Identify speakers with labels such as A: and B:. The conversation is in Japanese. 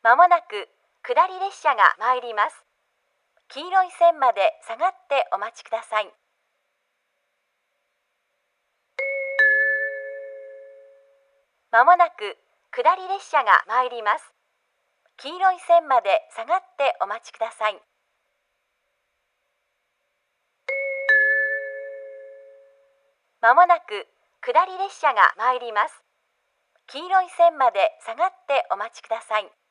A: まもなく下り列車が参ります。黄色い線まで下がってお待ちください。まもなく下り列車が参ります。黄色い線まで下がってお待ちください。まもなく下り列車が参ります。黄色い線まで下がってお待ちください。